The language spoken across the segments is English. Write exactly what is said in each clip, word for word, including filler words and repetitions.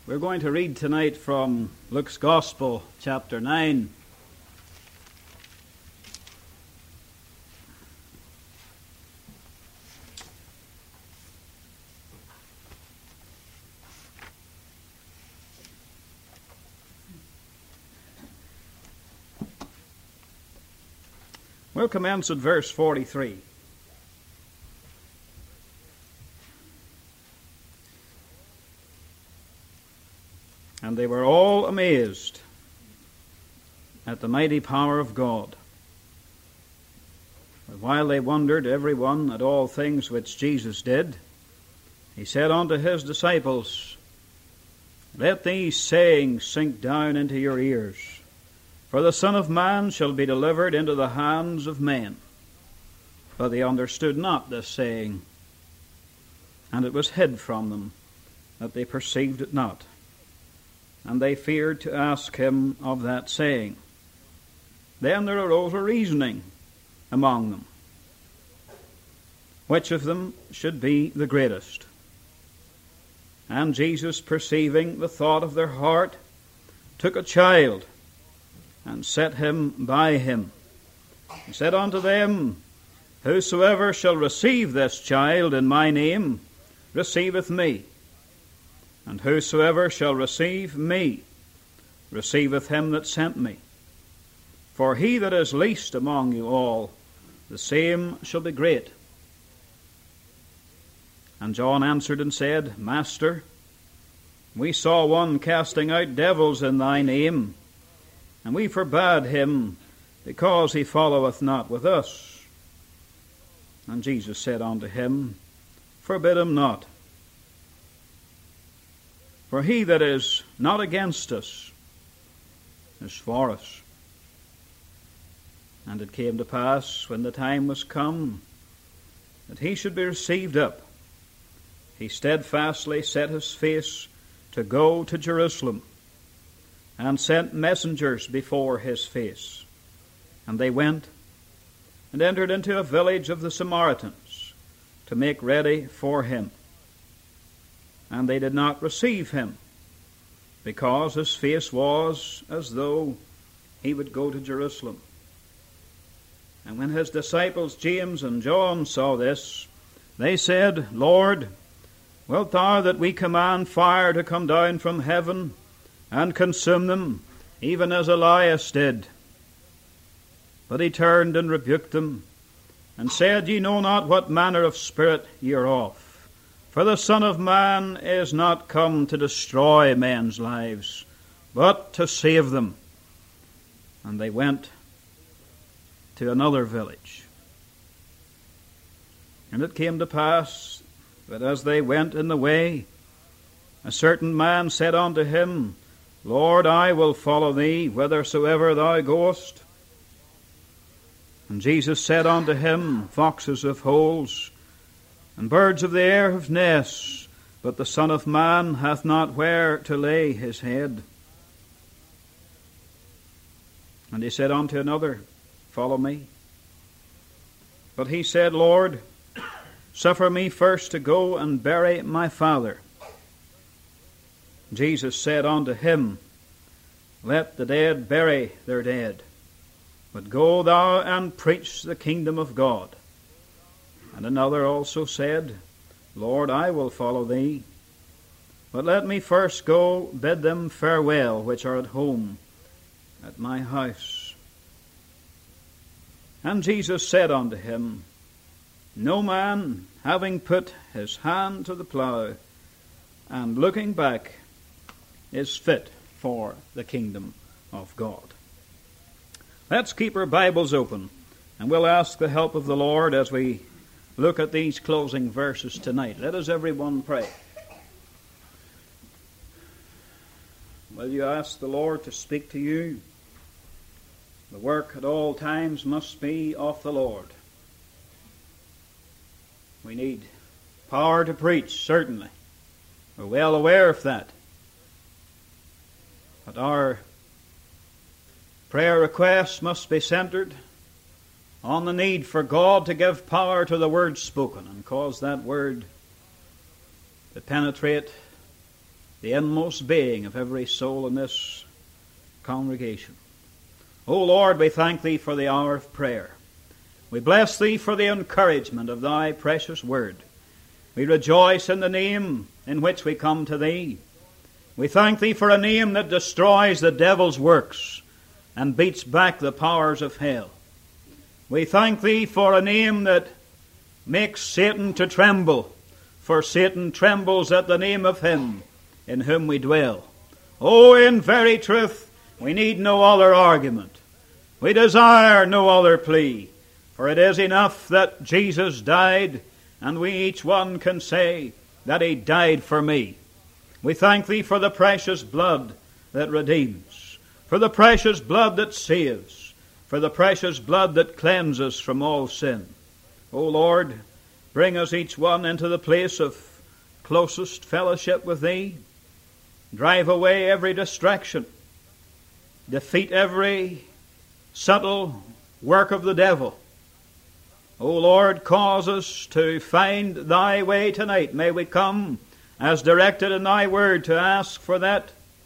We're going to read tonight from Luke's Gospel, chapter nine. We'll commence at verse forty-three. And they were all amazed at the mighty power of God. But while they wondered every one at all things which Jesus did, he said unto his disciples, Let these sayings sink down into your ears, for the Son of Man shall be delivered into the hands of men. But they understood not this saying, and it was hid from them, that they perceived it not. And they feared to ask him of that saying. Then there arose a reasoning among them, which of them should be the greatest. And Jesus, perceiving the thought of their heart, took a child, and set him by him, and said unto them, Whosoever shall receive this child in my name, receiveth me. And whosoever shall receive me, receiveth him that sent me. For he that is least among you all, the same shall be great. And John answered and said, Master, we saw one casting out devils in thy name, and we forbade him, because he followeth not with us. And Jesus said unto him, Forbid him not. For he that is not against us is for us. And it came to pass, when the time was come, that he should be received up, he steadfastly set his face to go to Jerusalem, and sent messengers before his face. And they went, and entered into a village of the Samaritans, to make ready for him. And they did not receive him, because his face was as though he would go to Jerusalem. And when his disciples James and John saw this, they said, Lord, wilt thou that we command fire to come down from heaven, and consume them, even as Elias did? But he turned and rebuked them, and said, Ye know not what manner of spirit ye are of. For the Son of Man is not come to destroy men's lives, but to save them. And they went to another village. And it came to pass that as they went in the way, a certain man said unto him, Lord, I will follow thee whithersoever thou goest. And Jesus said unto him, Foxes have holes, and birds of the air have nests, but the Son of Man hath not where to lay his head. And he said unto another, Follow me. But he said, Lord, suffer me first to go and bury my father. Jesus said unto him, Let the dead bury their dead, but go thou and preach the kingdom of God. And another also said, Lord, I will follow thee, but let me first go bid them farewell which are at home at my house. And Jesus said unto him, No man, having put his hand to the plough, and looking back, is fit for the kingdom of God. Let's keep our Bibles open, and we'll ask the help of the Lord as we look at these closing verses tonight. Let us everyone pray. Will you ask the Lord to speak to you? The work at all times must be of the Lord. We need power to preach, certainly. We're well aware of that. But our prayer requests must be centered on the need for God to give power to the word spoken and cause that word to penetrate the inmost being of every soul in this congregation. O Lord, we thank Thee for the hour of prayer. We bless Thee for the encouragement of Thy precious word. We rejoice in the name in which we come to Thee. We thank Thee for a name that destroys the devil's works and beats back the powers of hell. We thank Thee for a name that makes Satan to tremble, for Satan trembles at the name of Him in whom we dwell. Oh, in very truth, we need no other argument. We desire no other plea, for it is enough that Jesus died, and we each one can say that He died for me. We thank Thee for the precious blood that redeems, for the precious blood that saves, for the precious blood that cleanses from all sin. O Lord, bring us each one into the place of closest fellowship with Thee. Drive away every distraction. Defeat every subtle work of the devil. O Lord, cause us to find Thy way tonight. May we come as directed in Thy word to ask for that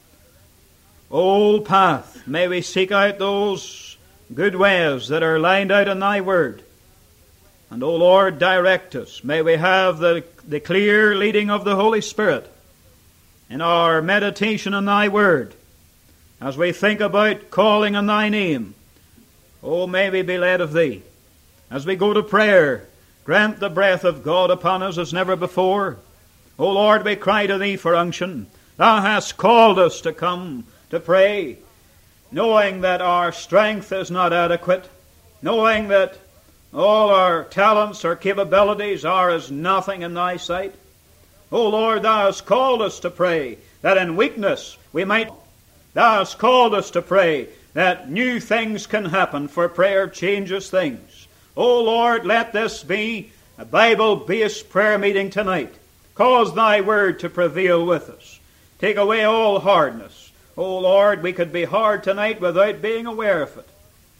old path. May we seek out those good ways that are lined out in Thy word. And, O Lord, direct us. May we have the, the clear leading of the Holy Spirit in our meditation on Thy word. As we think about calling on Thy name, oh, may we be led of Thee. As we go to prayer, grant the breath of God upon us as never before. O Lord, we cry to Thee for unction. Thou hast called us to come to pray, knowing that our strength is not adequate, knowing that all our talents or capabilities are as nothing in Thy sight. O Lord, Thou hast called us to pray, that in weakness we might. Thou hast called us to pray, that new things can happen, for prayer changes things. O Lord, let this be a Bible-based prayer meeting tonight. Cause Thy word to prevail with us. Take away all hardness. O Lord, we could be hard tonight without being aware of it.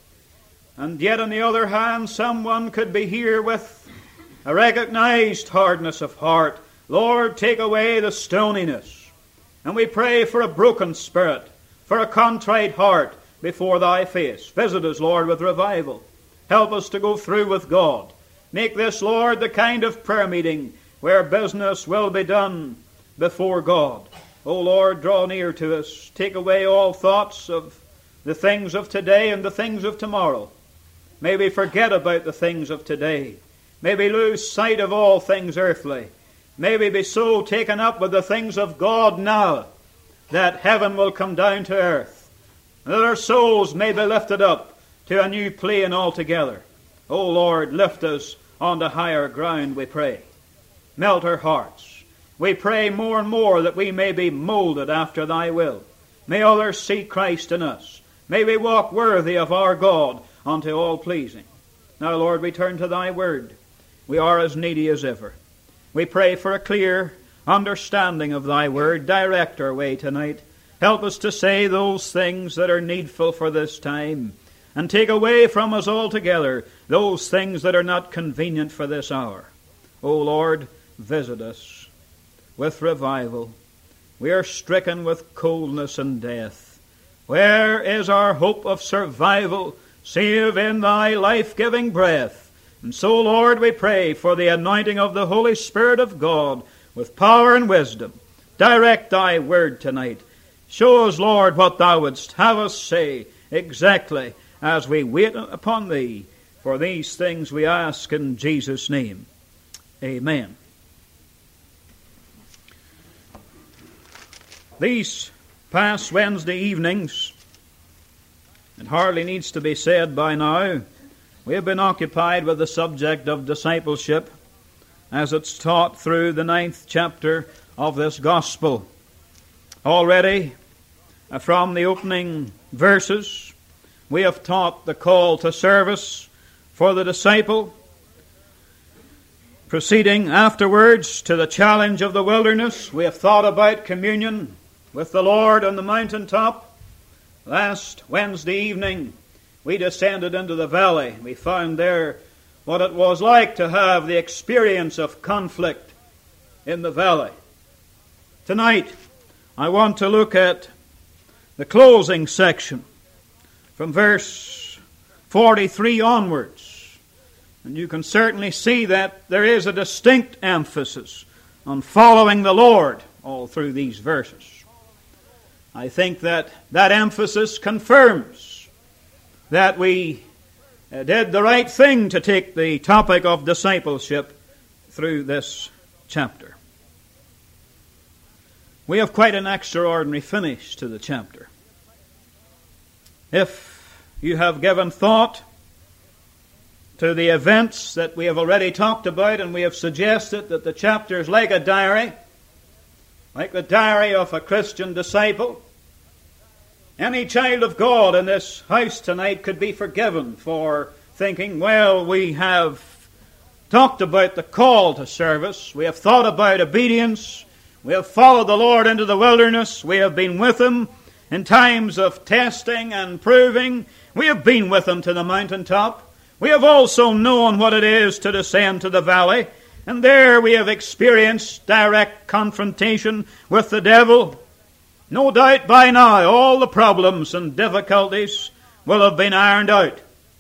And yet, on the other hand, someone could be here with a recognized hardness of heart. Lord, take away the stoniness. And we pray for a broken spirit, for a contrite heart before Thy face. Visit us, Lord, with revival. Help us to go through with God. Make this, Lord, the kind of prayer meeting where business will be done before God. O Lord, draw near to us. Take away all thoughts of the things of today and the things of tomorrow. May we forget about the things of today. May we lose sight of all things earthly. May we be so taken up with the things of God now that heaven will come down to earth, that our souls may be lifted up to a new plane altogether. O Lord, lift us onto higher ground, we pray. Melt our hearts. We pray more and more that we may be molded after Thy will. May others see Christ in us. May we walk worthy of our God unto all pleasing. Now, Lord, we turn to Thy word. We are as needy as ever. We pray for a clear understanding of Thy word. Direct our way tonight. Help us to say those things that are needful for this time, and take away from us altogether those things that are not convenient for this hour. O Lord, visit us with revival. We are stricken with coldness and death. Where is our hope of survival, save in Thy life-giving breath? And so, Lord, we pray for the anointing of the Holy Spirit of God with power and wisdom. Direct Thy word tonight. Show us, Lord, what Thou wouldst have us say exactly as we wait upon Thee. For these things we ask in Jesus' name. Amen. These past Wednesday evenings, it hardly needs to be said by now, we have been occupied with the subject of discipleship as it's taught through the ninth chapter of this gospel. Already, from the opening verses, we have taught the call to service for the disciple, proceeding afterwards to the challenge of the wilderness. We have thought about communion with the Lord on the mountaintop. Last Wednesday evening, we descended into the valley. We found there what it was like to have the experience of conflict in the valley. Tonight, I want to look at the closing section from verse forty-three onwards. And you can certainly see that there is a distinct emphasis on following the Lord all through these verses. I think that that emphasis confirms that we did the right thing to take the topic of discipleship through this chapter. We have quite an extraordinary finish to the chapter. If you have given thought to the events that we have already talked about, and we have suggested that the chapter is like a diary, like the diary of a Christian disciple, any child of God in this house tonight could be forgiven for thinking, well, we have talked about the call to service, we have thought about obedience, we have followed the Lord into the wilderness, we have been with Him in times of testing and proving, we have been with Him to the mountaintop, we have also known what it is to descend to the valley, and there we have experienced direct confrontation with the devil. No doubt by now all the problems and difficulties will have been ironed out.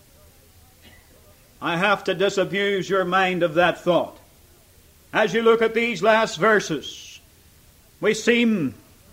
I have to disabuse your mind of that thought. As you look at these last verses, we seem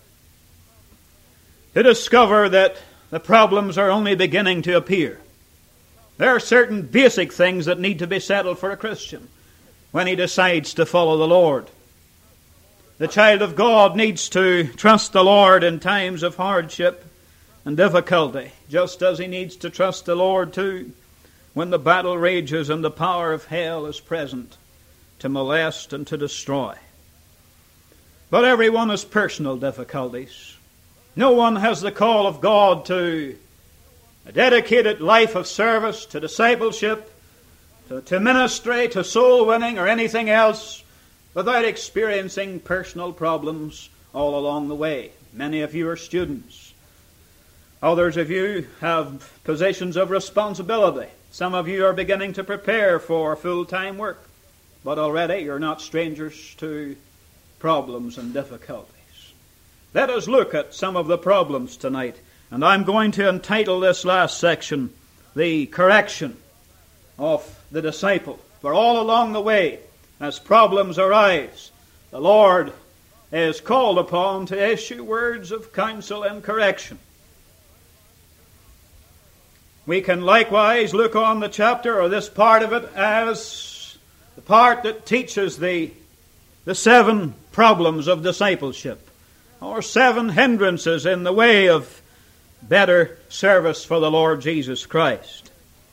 to discover that the problems are only beginning to appear. There are certain basic things that need to be settled for a Christian when he decides to follow the Lord. The child of God needs to trust the Lord in times of hardship and difficulty, just as he needs to trust the Lord too when the battle rages and the power of hell is present to molest and to destroy. But everyone has personal difficulties. No one has the call of God to a dedicated life of service, to discipleship, to, to ministry, to soul winning, or anything else without experiencing personal problems all along the way. Many of you are students. Others of you have positions of responsibility. Some of you are beginning to prepare for full-time work, but already you're not strangers to problems and difficulties. Let us look at some of the problems tonight, and I'm going to entitle this last section, The Correction of the Disciple. For all along the way, as problems arise, the Lord is called upon to issue words of counsel and correction. We can likewise look on the chapter, or this part of it, as the part that teaches the, the seven problems of discipleship, or seven hindrances in the way of better service for the Lord Jesus Christ.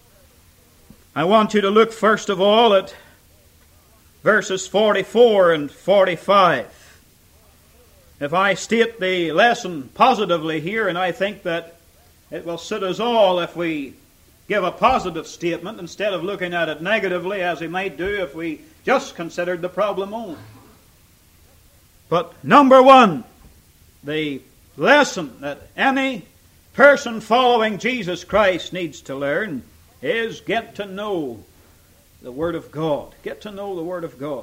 I want you to look first of all at verses forty-four and forty-five. If I state the lesson positively here, and I think that it will suit us all if we give a positive statement instead of looking at it negatively as we might do if we just considered the problem only. But number one, the lesson that any person following Jesus Christ needs to learn is get to know the Word of God. Get to know the Word of God.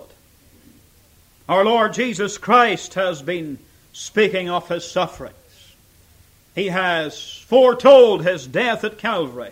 Our Lord Jesus Christ has been speaking of His sufferings. He has foretold His death at Calvary.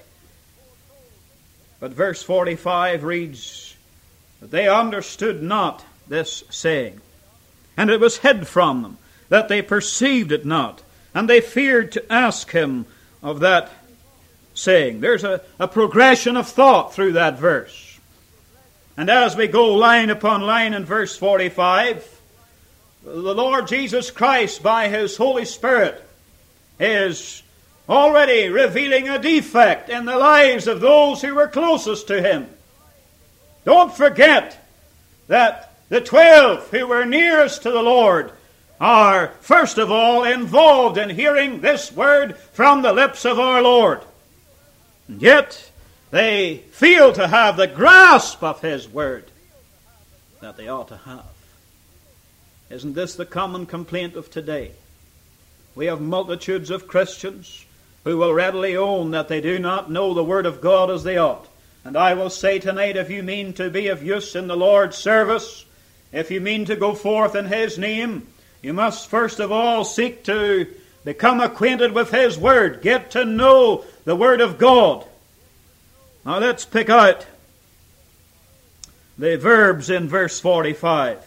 But verse forty-five reads that they understood not this saying, and it was hid from them, that they perceived it not, and they feared to ask Him of that saying. There's a, a progression of thought through that verse. And as we go line upon line in verse forty-five, the Lord Jesus Christ, by His Holy Spirit, is already revealing a defect in the lives of those who were closest to Him. Don't forget that the twelve who were nearest to the Lord are, first of all, involved in hearing this word from the lips of our Lord. And yet, they fail to have the grasp of His word that they ought to have. Isn't this the common complaint of today? We have multitudes of Christians who will readily own that they do not know the Word of God as they ought. And I will say tonight, if you mean to be of use in the Lord's service, if you mean to go forth in His name, You must first of all seek to become acquainted with His Word. Get to know the Word of God. Now let's pick out the verbs in verse forty-five.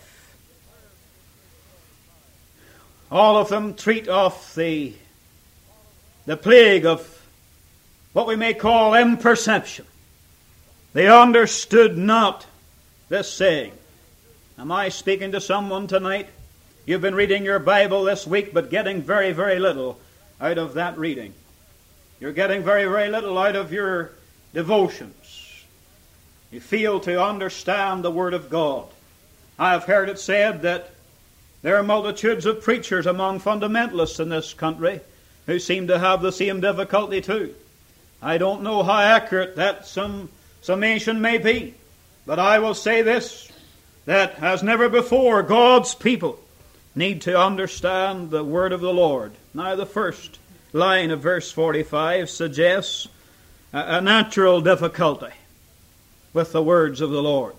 All of them treat of the, the plague of what we may call imperception. They understood not this saying. Am I speaking to someone tonight? You've been reading your Bible this week, but getting very, very little out of that reading. You're getting very, very little out of your devotions. You fail to understand the Word of God. I have heard it said that there are multitudes of preachers among fundamentalists in this country who seem to have the same difficulty too. I don't know how accurate that some summation may be, but I will say this, that as never before, God's people need to understand the Word of the Lord. Now the first line of verse forty-five suggests a, a natural difficulty with the words of the Lord.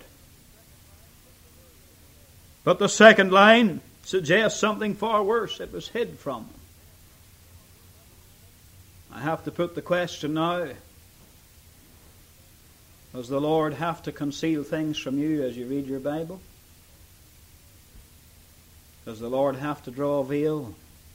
But the second line suggests something far worse. It was hid from them. I have to put the question now, does the Lord have to conceal things from you as you read your Bible? Does the Lord have to draw a veil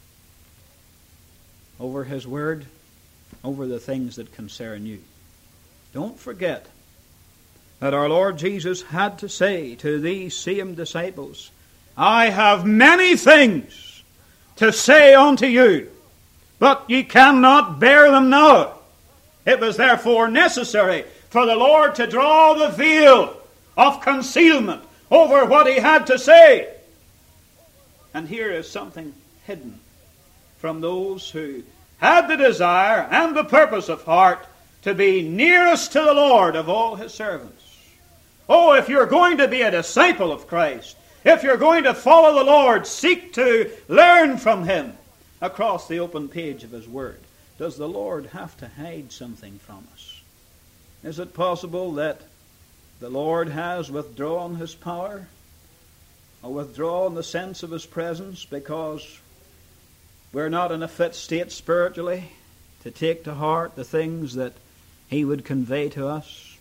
over His Word, over the things that concern you? Don't forget that our Lord Jesus had to say to these same disciples, I have many things to say unto you, but ye cannot bear them now. It was therefore necessary for the Lord to draw the veil of concealment over what He had to say. And here is something hidden from those who had the desire and the purpose of heart to be nearest to the Lord of all His servants. Oh, if you're going to be a disciple of Christ, if you're going to follow the Lord, seek to learn from Him across the open page of His Word. Does the Lord have to hide something from us? Is it possible that the Lord has withdrawn His power, or withdrawn the sense of His presence because we're not in a fit state spiritually to take to heart the things that He would convey to us?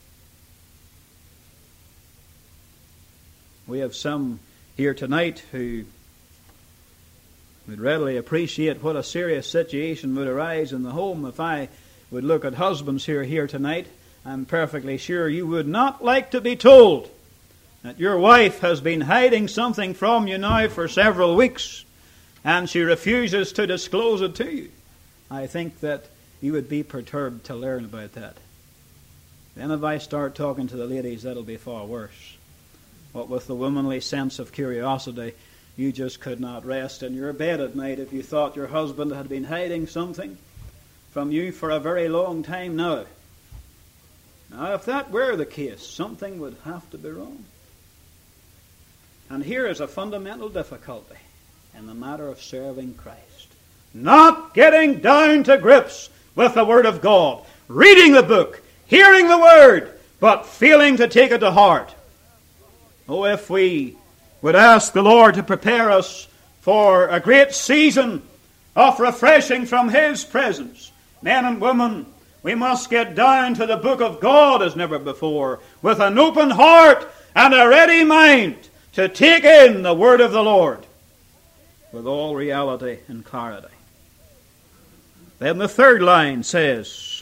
We have some here tonight who would readily appreciate what a serious situation would arise in the home. If I would look at husbands here here tonight, I'm perfectly sure you would not like to be told that your wife has been hiding something from you now for several weeks and she refuses to disclose it to you. I think that you would be perturbed to learn about that. Then if I start talking to the ladies, that'll be far worse. What with the womanly sense of curiosity, you just could not rest in your bed at night if you thought your husband had been hiding something from you for a very long time now. Now, if that were the case, something would have to be wrong. And here is a fundamental difficulty in the matter of serving Christ. Not getting down to grips with the Word of God, reading the book, hearing the Word, but failing to take it to heart. Oh, if we would ask the Lord to prepare us for a great season of refreshing from His presence, men and women, we must get down to the book of God as never before, with an open heart and a ready mind to take in the Word of the Lord with all reality and clarity. Then the third line says,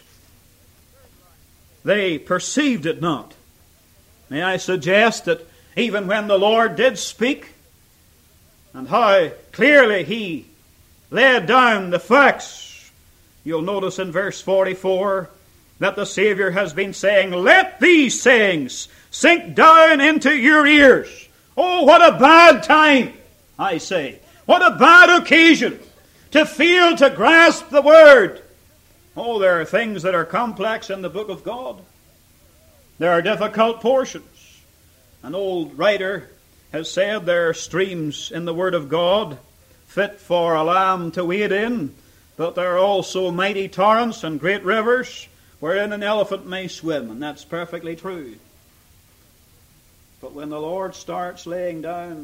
they perceived it not. May I suggest that even when the Lord did speak, and how clearly He laid down the facts, you'll notice in verse forty-four that the Savior has been saying, let these sayings sink down into your ears. Oh, what a bad time, I say. What a bad occasion to fail to grasp the Word. Oh, there are things that are complex in the book of God. There are difficult portions. An old writer has said there are streams in the Word of God fit for a lamb to wade in, but there are also mighty torrents and great rivers wherein an elephant may swim, and that's perfectly true. But when the Lord starts laying down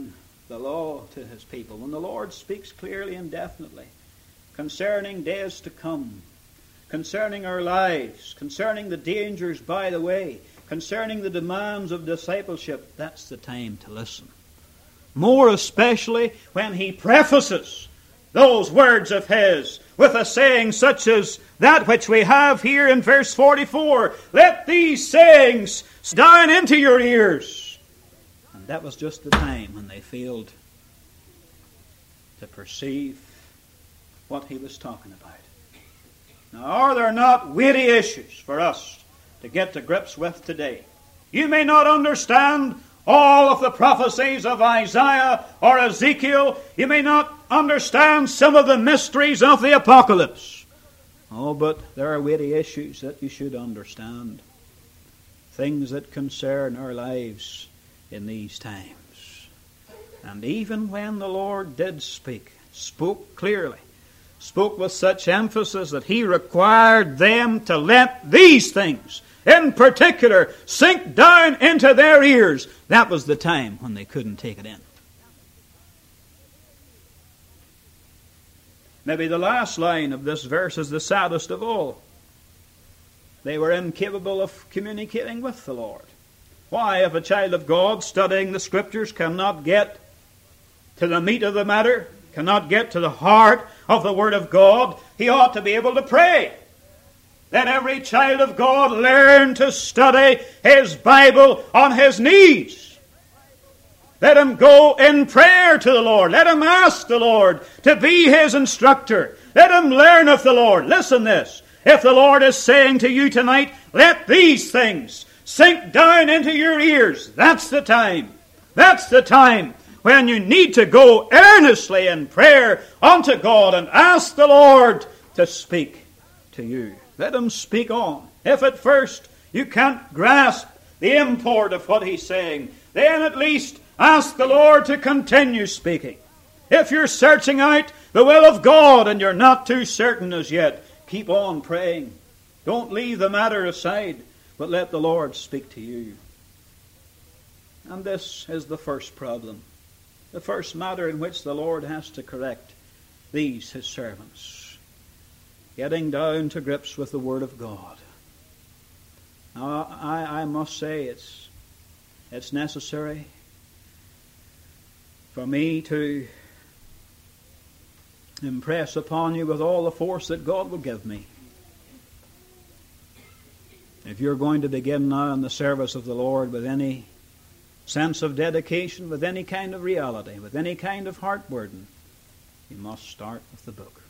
the law to his people, when the Lord speaks clearly and definitely concerning days to come, concerning our lives, concerning the dangers by the way, concerning the demands of discipleship, that's the time to listen. More especially when he prefaces those words of his with a saying such as that which we have here in verse forty-four. Let these sayings down into your ears. And that was just the time when they failed to perceive what he was talking about. Now, are there not weighty issues for us to get to grips with today? You may not understand all of the prophecies of Isaiah or Ezekiel. You may not understand some of the mysteries of the Apocalypse. Oh, but there are weighty issues that you should understand. Things that concern our lives in these times. And even when the Lord did speak, spoke clearly, spoke with such emphasis that he required them to let these things, in particular, sink down into their ears, that was the time when they couldn't take it in. Maybe the last line of this verse is the saddest of all. They were incapable of communicating with the Lord. Why, if a child of God studying the Scriptures cannot get to the meat of the matter, cannot get to the heart of the Word of God, he ought to be able to pray. Let every child of God learn to study his Bible on his knees. Let him go in prayer to the Lord. Let him ask the Lord to be his instructor. Let him learn of the Lord. Listen this. If the Lord is saying to you tonight, let these things sink down into your ears, that's the time. That's the time when you need to go earnestly in prayer unto God and ask the Lord to speak to you. Let him speak on. If at first you can't grasp the import of what he's saying, then at least ask the Lord to continue speaking. If you're searching out the will of God and you're not too certain as yet, keep on praying. Don't leave the matter aside, but let the Lord speak to you. And this is the first problem. The first matter in which the Lord has to correct these, his servants. Getting down to grips with the Word of God. Now, I, I must say it's, it's necessary for me to impress upon you with all the force that God will give me. If you're going to begin now in the service of the Lord with any sense of dedication, with any kind of reality, with any kind of heart burden, you must start with the book.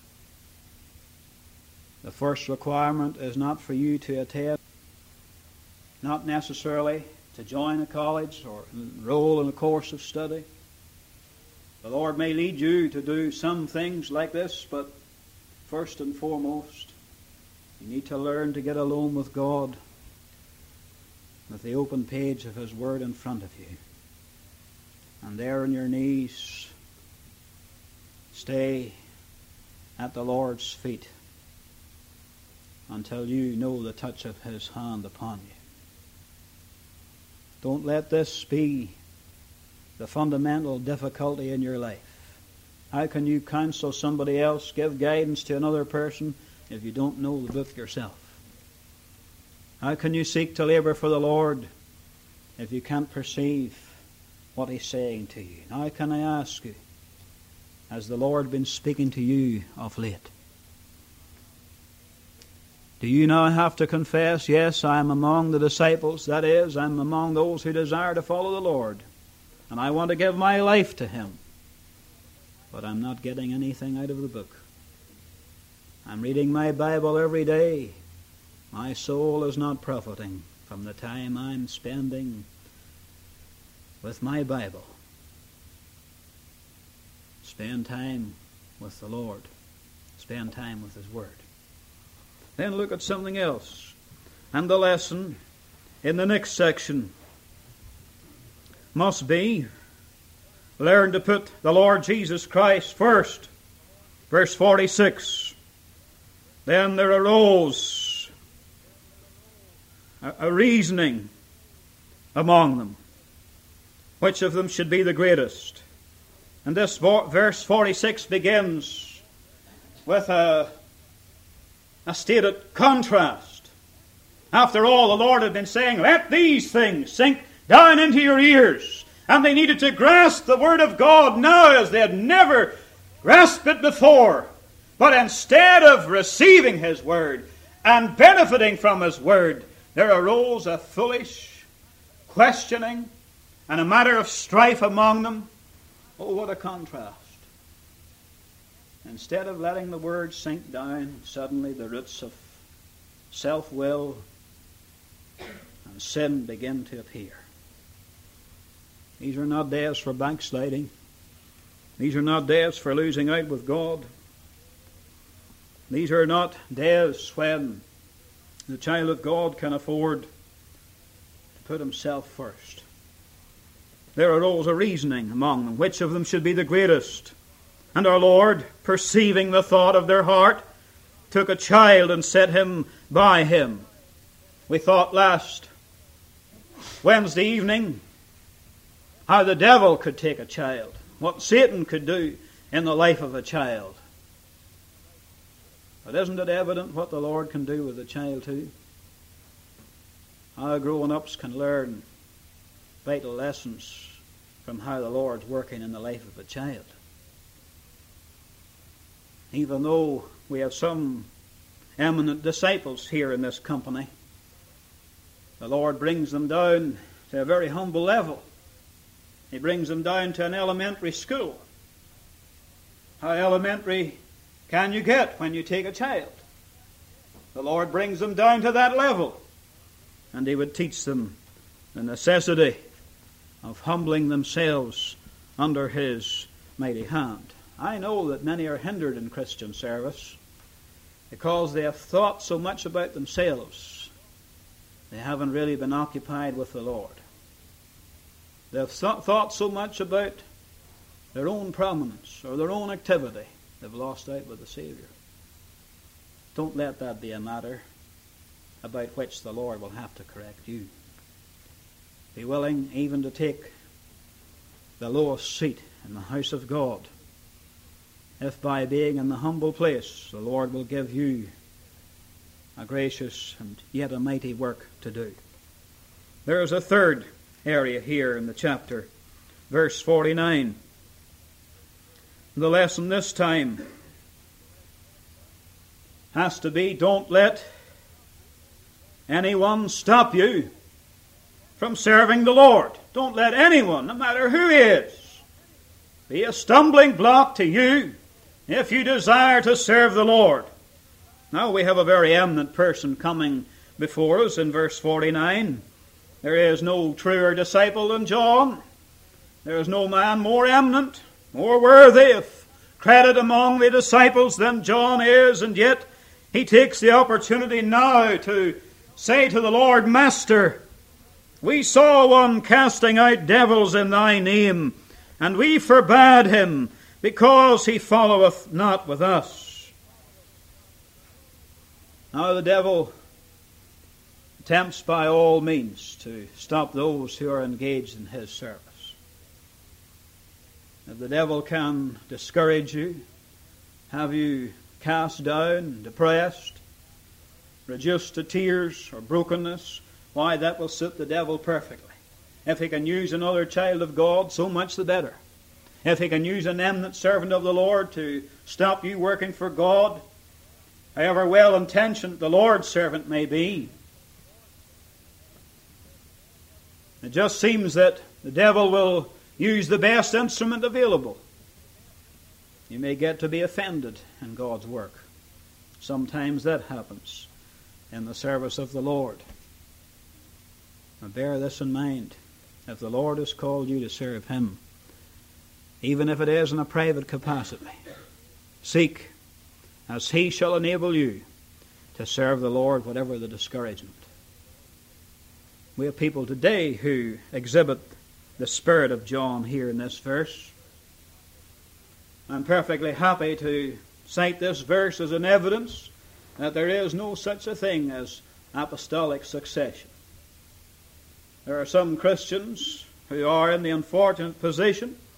The first requirement is not for you to attend, not necessarily to join a college or enroll in a course of study. The Lord may lead you to do some things like this, but first and foremost, you need to learn to get alone with God with the open page of His Word in front of you. And there on your knees, stay at the Lord's feet until you know the touch of His hand upon you. Don't let this be the fundamental difficulty in your life. How can you counsel somebody else, give guidance to another person, if you don't know the book yourself? How can you seek to labor for the Lord if you can't perceive what He's saying to you? Now can I ask you, has the Lord been speaking to you of late? Do you now have to confess, yes, I am among the disciples, that is, I am among those who desire to follow the Lord, and I want to give my life to Him, but I'm not getting anything out of the book. I'm reading my Bible every day. My soul is not profiting from the time I'm spending with my Bible. Spend time with the Lord. Spend time with His Word. Then look at something else. And the lesson in the next section must be, learn to put the Lord Jesus Christ first. Verse forty-six. Then there arose a, a reasoning among them, which of them should be the greatest. And this verse forty-six begins with a, a stated contrast. After all, the Lord had been saying, let these things sink down into your ears. And they needed to grasp the Word of God now as they had never grasped it before. But instead of receiving His Word and benefiting from His Word, there arose a foolish questioning and a matter of strife among them. Oh, what a contrast. Instead of letting the Word sink down, suddenly the roots of self-will and sin begin to appear. These are not days for backsliding. These are not days for losing out with God. These are not days when the child of God can afford to put himself first. There arose a reasoning among them, which of them should be the greatest. And our Lord, perceiving the thought of their heart, took a child and set him by him. We thought last Wednesday evening how the devil could take a child, what Satan could do in the life of a child. But isn't it evident what the Lord can do with a child too? How grown-ups can learn vital lessons from how the Lord's working in the life of a child. Even though we have some eminent disciples here in this company, the Lord brings them down to a very humble level. He brings them down to an elementary school. How elementary can you get when you take a child? The Lord brings them down to that level. And He would teach them the necessity of humbling themselves under His mighty hand. I know that many are hindered in Christian service because they have thought so much about themselves. They haven't really been occupied with the Lord. They have th- thought so much about their own prominence or their own activity, they've lost out with the Savior. Don't let that be a matter about which the Lord will have to correct you. Be willing even to take the lowest seat in the house of God, if by being in the humble place the Lord will give you a gracious and yet a mighty work to do. There is a third area here in the chapter, verse forty-nine. The lesson this time has to be, don't let anyone stop you from serving the Lord. Don't let anyone, no matter who he is, be a stumbling block to you if you desire to serve the Lord. Now we have a very eminent person coming before us in verse forty-nine. There is no truer disciple than John. There is no man more eminent, more worthy of credit among the disciples than John is, and yet he takes the opportunity now to say to the Lord, Master, we saw one casting out devils in thy name, and we forbade him, because he followeth not with us. Now the devil attempts by all means to stop those who are engaged in his service. If the devil can discourage you, have you cast down, depressed, reduced to tears or brokenness, why, that will suit the devil perfectly. If he can use another child of God, so much the better. If he can use an eminent servant of the Lord to stop you working for God, however well-intentioned the Lord's servant may be, it just seems that the devil will use the best instrument available. You may get to be offended in God's work. Sometimes that happens in the service of the Lord. Now bear this in mind. If the Lord has called you to serve Him, even if it is in a private capacity, seek as He shall enable you to serve the Lord, whatever the discouragement. We have people today who exhibit the spirit of John here in this verse. I'm perfectly happy to cite this verse as an evidence that there is no such a thing as apostolic succession. There are some Christians who are in the unfortunate position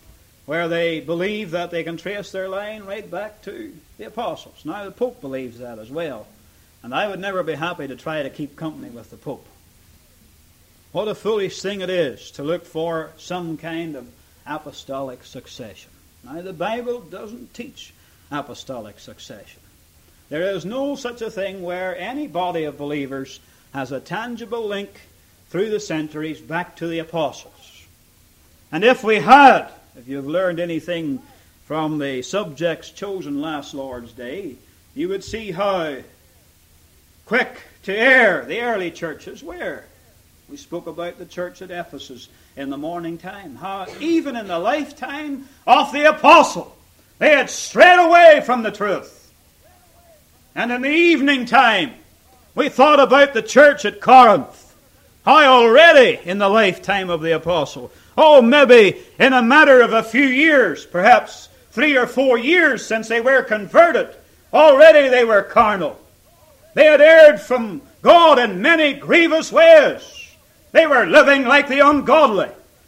where they believe that they can trace their line right back to the apostles. Now the Pope believes that as well, and I would never be happy to try to keep company with the Pope. What a foolish thing it is to look for some kind of apostolic succession. Now the Bible doesn't teach apostolic succession. There is no such a thing where any body of believers has a tangible link through the centuries back to the apostles. And if we had, if you've learned anything from the subjects chosen last Lord's Day, you would see how quick to err the early churches were. We spoke about the church at Ephesus in the morning time, how even in the lifetime of the apostle they had strayed away from the truth. And in the evening time we thought about the church at Corinth, how already in the lifetime of the apostle, oh, maybe in a matter of a few years, perhaps three or four years since they were converted, already they were carnal. They had erred from God in many grievous ways. They were living like the ungodly.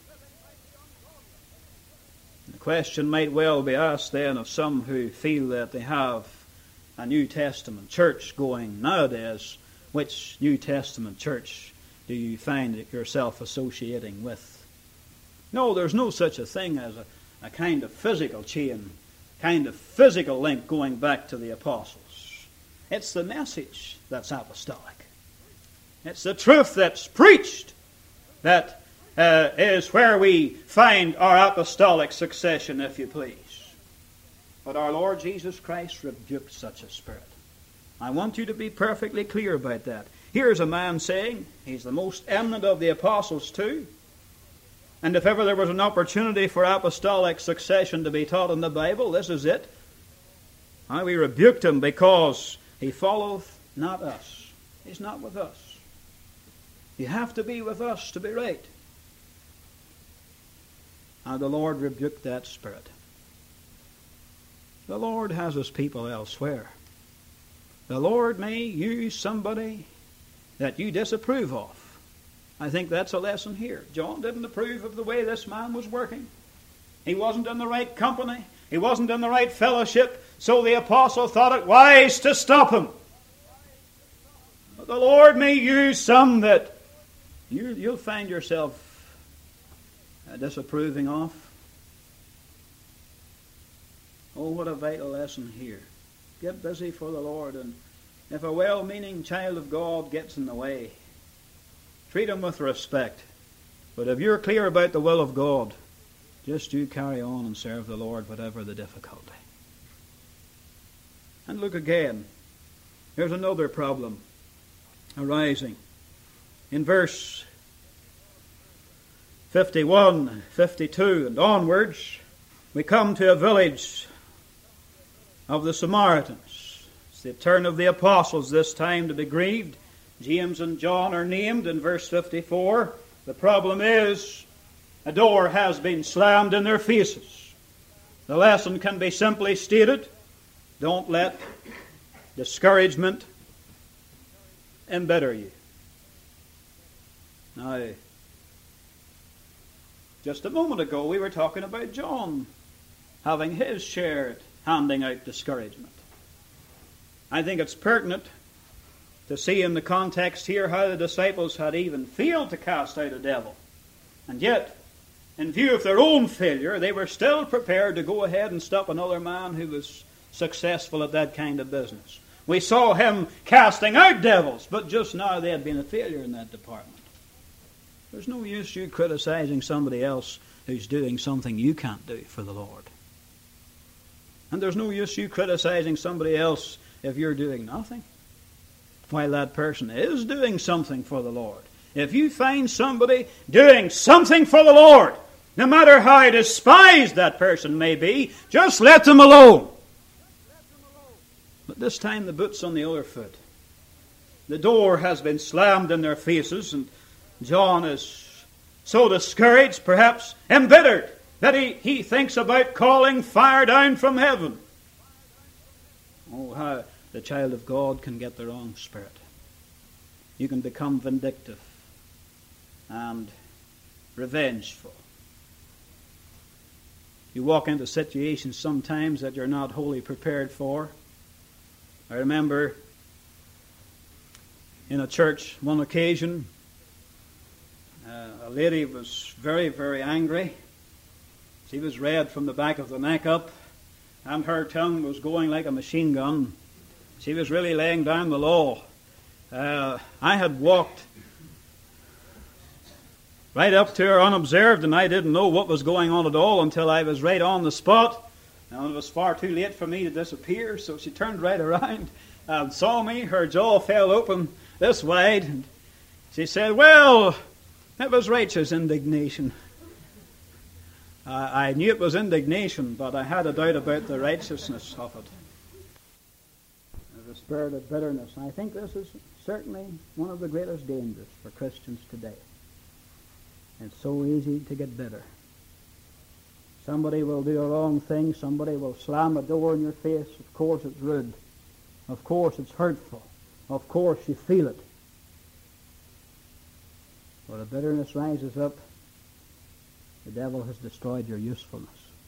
The question might well be asked then of some who feel that they have a New Testament church going nowadays. Which New Testament church do you find yourself associating with? No, there's no such a thing as a, a kind of physical chain, kind of physical link going back to the apostles. It's the message that's apostolic. It's the truth that's preached that uh, is where we find our apostolic succession, if you please. But our Lord Jesus Christ rebuked such a spirit. I want you to be perfectly clear about that. Here's a man saying, he's the most eminent of the apostles too, and if ever there was an opportunity for apostolic succession to be taught in the Bible, this is it. I, we rebuked him because he followeth not us. He's not with us. You have to be with us to be right. And the Lord rebuked that spirit. The Lord has his people elsewhere. The Lord may use somebody that you disapprove of. I think that's a lesson here. John didn't approve of the way this man was working. He wasn't in the right company. He wasn't in the right fellowship. So the apostle thought it wise to stop him. But the Lord may use some that you, you'll find yourself uh, disapproving of. Oh, what a vital lesson here. Get busy for the Lord, and if a well-meaning child of God gets in the way, treat him with respect. But if you're clear about the will of God, just you carry on and serve the Lord, whatever the difficulty. And look again. Here's another problem arising. In verse fifty-one, fifty-two, and onwards, we come to a village of the Samaritans. It's the turn of the apostles this time to be grieved. James and John are named in verse fifty-four. The problem is, a door has been slammed in their faces. The lesson can be simply stated. Don't let discouragement embitter you. Now, just a moment ago we were talking about John having his share at handing out discouragement. I think it's pertinent to see in the context here how the disciples had even failed to cast out a devil. And yet, in view of their own failure, they were still prepared to go ahead and stop another man who was successful at that kind of business. We saw him casting out devils, but just now they had been a failure in that department. There's no use you criticizing somebody else who's doing something you can't do for the Lord. And there's no use you criticizing somebody else if you're doing nothing, while that person is doing something for the Lord. If you find somebody doing something for the Lord, no matter how despised that person may be, just let them alone. But this time the boot's on the other foot. The door has been slammed in their faces, and John is so discouraged, perhaps embittered, that he, he thinks about calling fire down from heaven. Oh, how the child of God can get the wrong spirit. You can become vindictive and revengeful. You walk into situations sometimes that you're not wholly prepared for. I remember in a church one occasion, uh, a lady was very, very angry. She was red from the back of the neck up, and her tongue was going like a machine gun. She was really laying down the law. Uh, I had walked right up to her unobserved, and I didn't know what was going on at all until I was right on the spot. And it was far too late for me to disappear, so she turned right around and saw me. Her jaw fell open this wide. And she said, "Well, it was righteous indignation." Uh, I knew it was indignation, but I had a doubt about the righteousness of it. The spirit of bitterness. I think this is certainly one of the greatest dangers for Christians today. It's so easy to get bitter. Somebody will do a wrong thing. Somebody will slam a door in your face. Of course it's rude. Of course it's hurtful. Of course you feel it. When the bitterness rises up, the devil has destroyed your usefulness.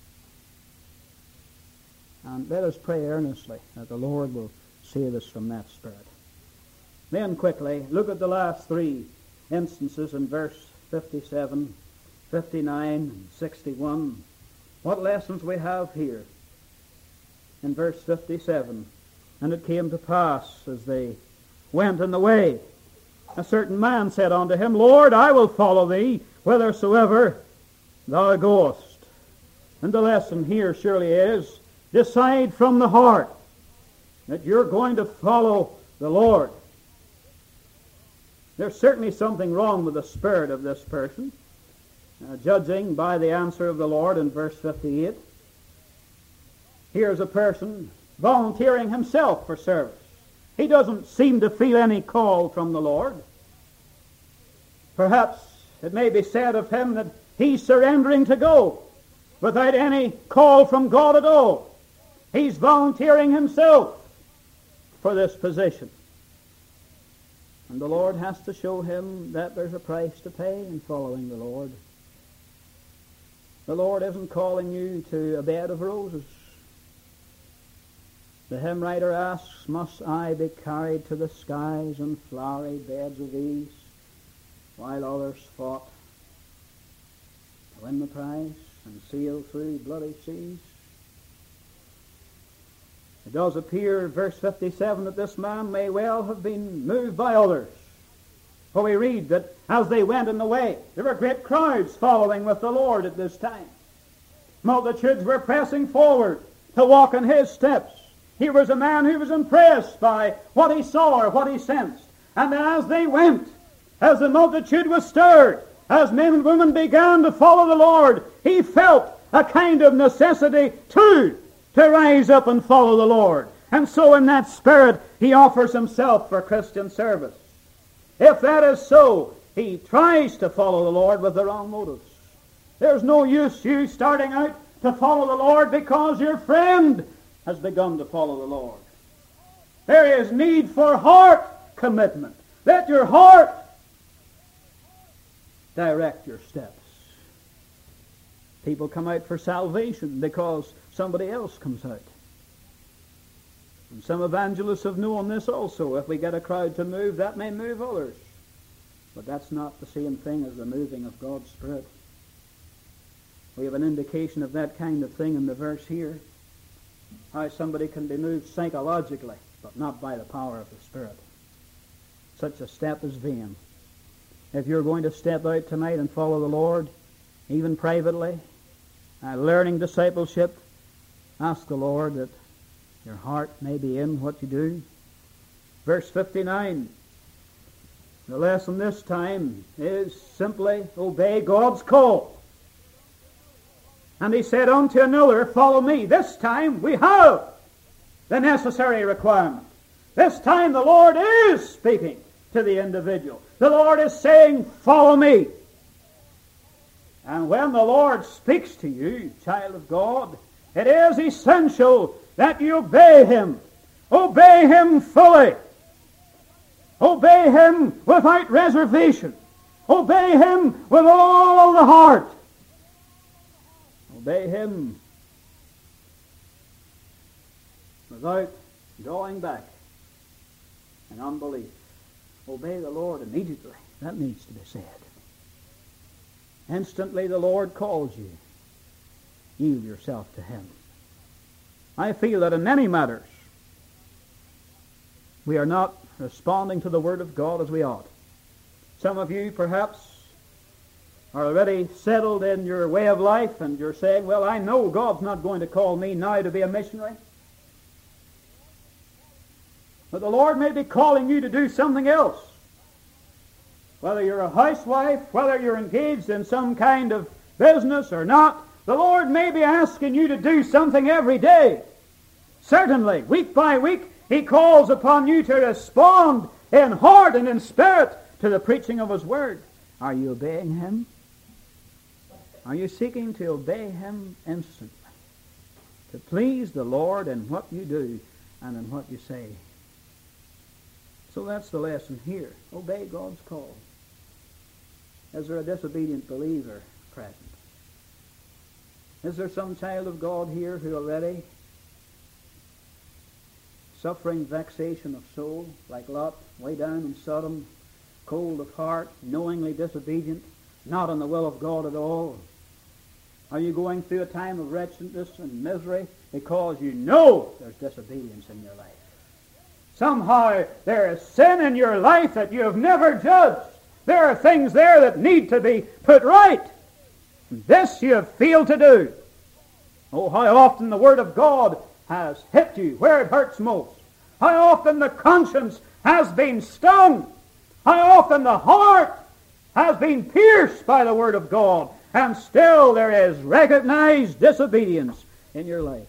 And let us pray earnestly that the Lord will save us from that spirit. Then quickly, look at the last three instances in verse fifty-seven, fifty-nine, and sixty-one. What lessons we have here. In verse fifty-seven, "And it came to pass, as they went in the way, a certain man said unto him, Lord, I will follow thee whithersoever thou goest." And the lesson here surely is, decide from the heart that you're going to follow the Lord. There's certainly something wrong with the spirit of this person, uh, judging by the answer of the Lord in verse fifty-eight. Here's a person volunteering himself for service. He doesn't seem to feel any call from the Lord. Perhaps it may be said of him that he's surrendering to go without any call from God at all. He's volunteering himself for this position. And the Lord has to show him that there's a price to pay in following the Lord. The Lord isn't calling you to a bed of roses. The hymn writer asks, must I be carried to the skies on flowery beds of ease, while others fought to win the prize and sail through bloody seas? It does appear, verse fifty-seven, that this man may well have been moved by others. For we read that as they went in the way, there were great crowds following with the Lord at this time. Multitudes were pressing forward to walk in his steps. He was a man who was impressed by what he saw or what he sensed. And as they went, as the multitude was stirred, as men and women began to follow the Lord, he felt a kind of necessity too to rise up and follow the Lord. And so in that spirit, he offers himself for Christian service. If that is so, he tries to follow the Lord with the wrong motives. There's no use you starting out to follow the Lord because your friend has begun to follow the Lord. There is need for heart commitment. Let your heart direct your steps. People come out for salvation because somebody else comes out. And some evangelists have known this also. If we get a crowd to move, that may move others. But that's not the same thing as the moving of God's Spirit. We have an indication of that kind of thing in the verse here. How somebody can be moved psychologically, but not by the power of the Spirit. Such a step is vain. If you're going to step out tonight and follow the Lord, even privately, uh, learning discipleship, ask the Lord that your heart may be in what you do. Verse fifty-nine. The lesson this time is simply obey God's call. And he said unto another, follow me. This time we have the necessary requirement. This time the Lord is speaking to the individual. The Lord is saying, follow me. And when the Lord speaks to you, child of God, it is essential that you obey him. Obey him fully. Obey him without reservation. Obey him with all the heart. Obey Him without drawing back in unbelief. Obey the Lord immediately. That needs to be said. Instantly the Lord calls you. Yield yourself to Him. I feel that in many matters we are not responding to the Word of God as we ought. Some of you perhaps are already settled in your way of life and you're saying, well, I know God's not going to call me now to be a missionary. But the Lord may be calling you to do something else. Whether you're a housewife, whether you're engaged in some kind of business or not, the Lord may be asking you to do something every day. Certainly, week by week, He calls upon you to respond in heart and in spirit to the preaching of His Word. Are you obeying Him? Are you seeking to obey Him instantly? To please the Lord in what you do and in what you say. So that's the lesson here. Obey God's call. Is there a disobedient believer present? Is there some child of God here who already suffering vexation of soul, like Lot, way down in Sodom, cold of heart, knowingly disobedient, not in the will of God at all? Are you going through a time of wretchedness and misery because you know there's disobedience in your life? Somehow there is sin in your life that you have never judged. There are things there that need to be put right. And this you have failed to do. Oh, how often the Word of God has hit you where it hurts most. How often the conscience has been stung. How often the heart has been pierced by the Word of God. And still there is recognized disobedience in your life.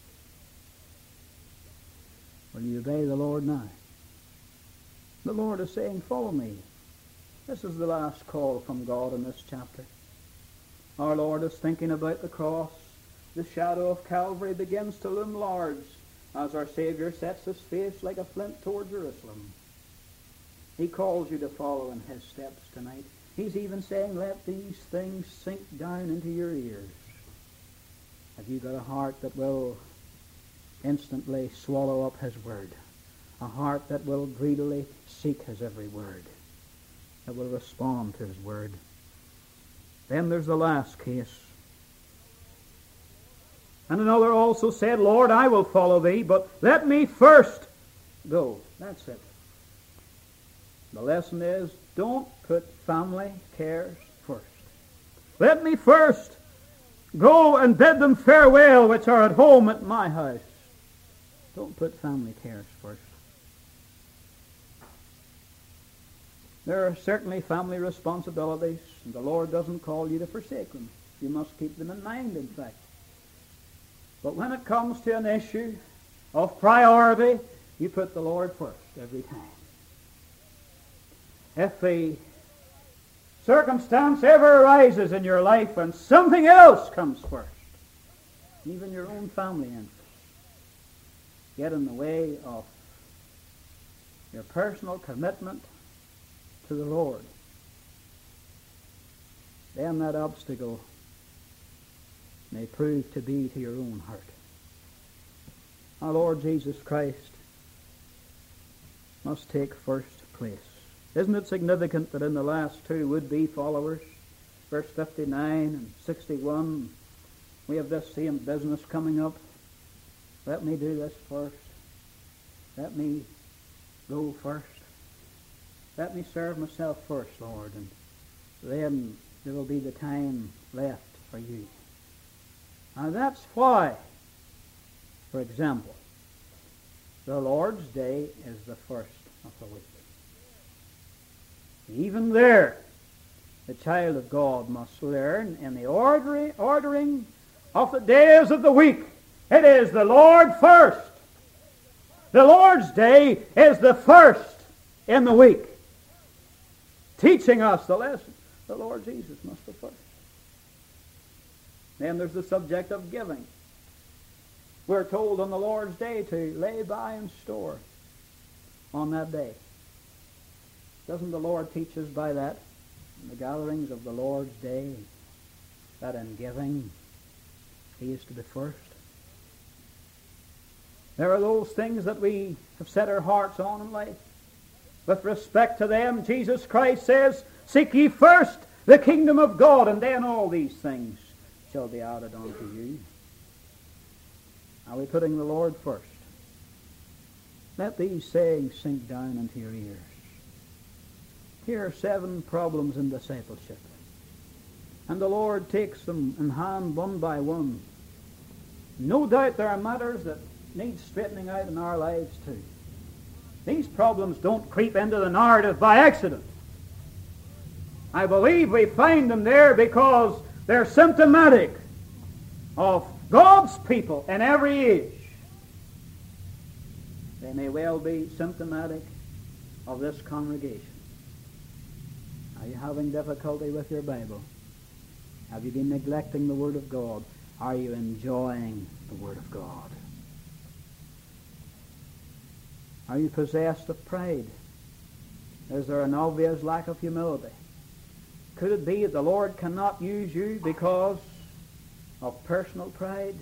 Will you obey the Lord now? The Lord is saying, follow me. This is the last call from God in this chapter. Our Lord is thinking about the cross. The shadow of Calvary begins to loom large as our Savior sets His face like a flint toward Jerusalem. He calls you to follow in His steps tonight. He's even saying, let these things sink down into your ears. Have you got a heart that will instantly swallow up His Word? A heart that will greedily seek His every word, that will respond to His Word. Then there's the last case. And another also said, Lord, I will follow Thee, but let me first go. That's it. The lesson is, don't put family cares first. Let me first go and bid them farewell which are at home at my house. Don't put family cares first. There are certainly family responsibilities, and the Lord doesn't call you to forsake them. You must keep them in mind, in fact. But when it comes to an issue of priority, you put the Lord first every time. If the circumstance ever arises in your life and something else comes first, even your own family interests, get in the way of your personal commitment to the Lord, then that obstacle may prove to be to your own hurt. Our Lord Jesus Christ must take first place. Isn't it significant that in the last two would-be followers, verse fifty-nine and sixty-one, we have this same business coming up? Let me do this first. Let me go first. Let me serve myself first, Lord, and then there will be the time left for you. Now that's why, for example, the Lord's Day is the first of the week. Even there, the child of God must learn in the ordering, ordering of the days of the week. It is the Lord first. The Lord's Day is the first in the week, teaching us the lesson. The Lord Jesus must be first. Then there's the subject of giving. We're told on the Lord's Day to lay by and store on that day. Doesn't the Lord teach us by that, in the gatherings of the Lord's Day, that in giving He is to be first. There are those things that we have set our hearts on in life. With respect to them, Jesus Christ says, seek ye first the kingdom of God, and then all these things shall be added unto you. Are we putting the Lord first? Let these sayings sink down into your ears. Here are seven problems in discipleship. And the Lord takes them in hand one by one. No doubt there are matters that need straightening out in our lives too. These problems don't creep into the narrative by accident. I believe we find them there because they're symptomatic of God's people in every age. They may well be symptomatic of this congregation. Are you having difficulty with your Bible? Have you been neglecting the Word of God? Are you enjoying the Word of God? Are you possessed of pride? Is there an obvious lack of humility? Could it be that the Lord cannot use you because of personal pride?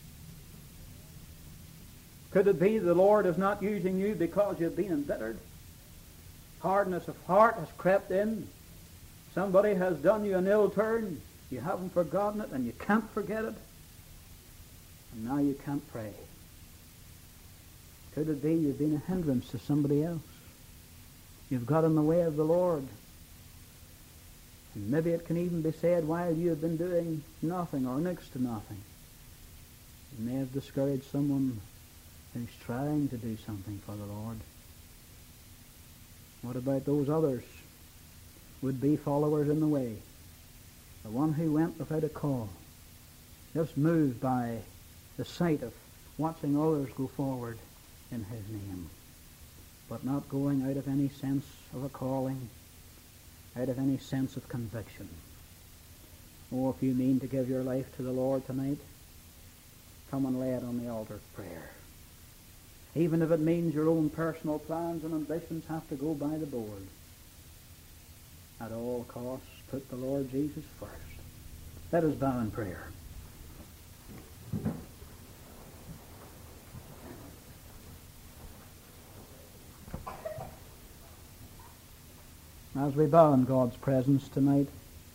Could it be the Lord is not using you because you've been embittered? Hardness of heart has crept in. Somebody has done you an ill turn. You haven't forgotten it and you can't forget it. And now you can't pray. Could it be you've been a hindrance to somebody else? You've got in the way of the Lord. And maybe it can even be said while you have been doing nothing or next to nothing. You may have discouraged someone who's trying to do something for the Lord. What about those others? Would-be followers in the way. The one who went without a call. Just moved by the sight of watching others go forward in His name. But not going out of any sense of a calling, out of any sense of conviction. Oh, if you mean to give your life to the Lord tonight, come and lay it on the altar of prayer. Even if it means your own personal plans and ambitions have to go by the board. At all costs, put the Lord Jesus first. Let us bow in prayer. As we bow in God's presence tonight,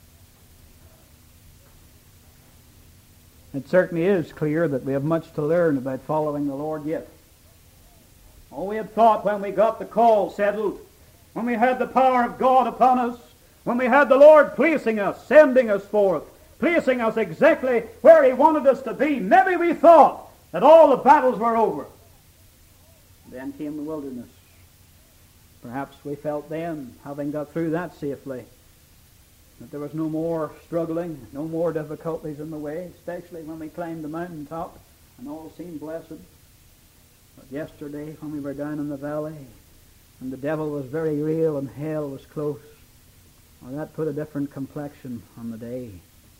it certainly is clear that we have much to learn about following the Lord yet. Oh, we had thought when we got the call settled, when we had the power of God upon us, when we had the Lord placing us, sending us forth, placing us exactly where He wanted us to be, maybe we thought that all the battles were over. Then came the wilderness. Perhaps we felt then, having got through that safely, that there was no more struggling, no more difficulties in the way, especially when we climbed the mountaintop and all seemed blessed. But yesterday, when we were down in the valley, and the devil was very real and hell was close, well, that put a different complexion on the day.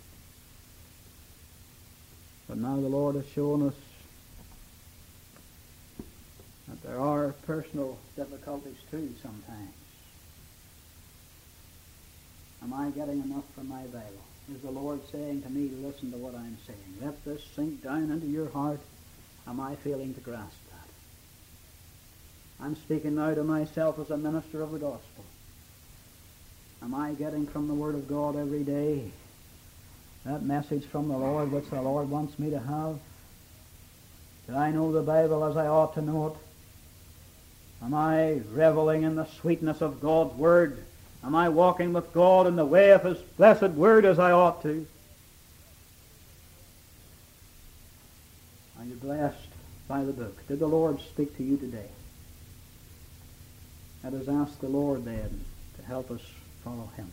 But now the Lord has shown us that there are personal difficulties too sometimes. Am I getting enough from my Bible? Is the Lord saying to me, listen to what I'm saying? Let this sink down into your heart. Am I failing to grasp that? I'm speaking now to myself as a minister of the gospel. Am I getting from the Word of God every day that message from the Lord which the Lord wants me to have? Do I know the Bible as I ought to know it? Am I reveling in the sweetness of God's Word? Am I walking with God in the way of His blessed Word as I ought to? Are you blessed by the book? Did the Lord speak to you today? Let us ask the Lord then to help us follow Him.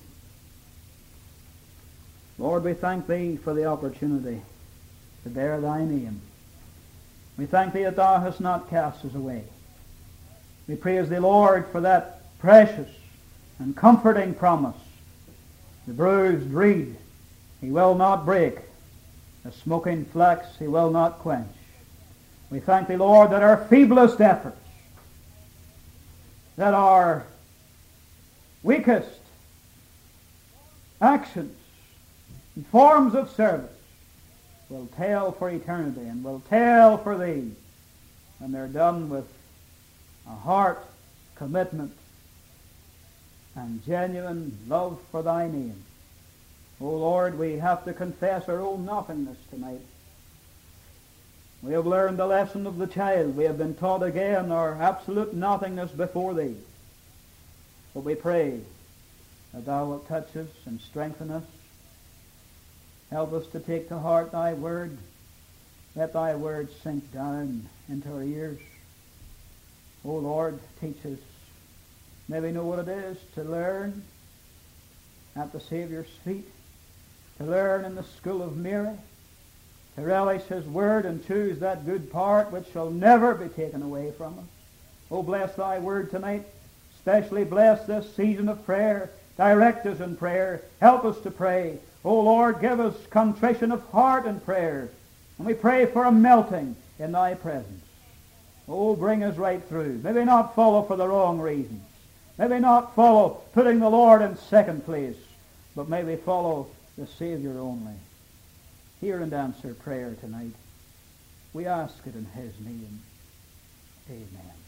Lord, we thank Thee for the opportunity to bear Thy name. We thank Thee that Thou hast not cast us away. We praise Thee, Lord, for that precious and comforting promise. The bruised reed He will not break. The smoking flax He will not quench. We thank Thee, Lord, that our feeblest efforts, that our weakest actions and forms of service will tell for eternity and will tell for Thee. And they're done with a heart commitment and genuine love for Thy name. O Lord, we have to confess our own nothingness tonight. We have learned the lesson of the child. We have been taught again our absolute nothingness before Thee. But we pray that Thou wilt touch us and strengthen us. Help us to take to heart Thy word. Let Thy word sink down into our ears. O Lord, teach us. May we know what it is to learn at the Saviour's feet, to learn in the school of Mary, to relish His word and choose that good part which shall never be taken away from us. Oh, bless Thy word tonight. Especially bless this season of prayer. Direct us in prayer. Help us to pray. Oh, Lord, give us contrition of heart in prayer. And we pray for a melting in Thy presence. Oh, bring us right through. May we not follow for the wrong reasons. May we not follow putting the Lord in second place, but may we follow the Savior only. Hear and answer prayer tonight. We ask it in His name. Amen.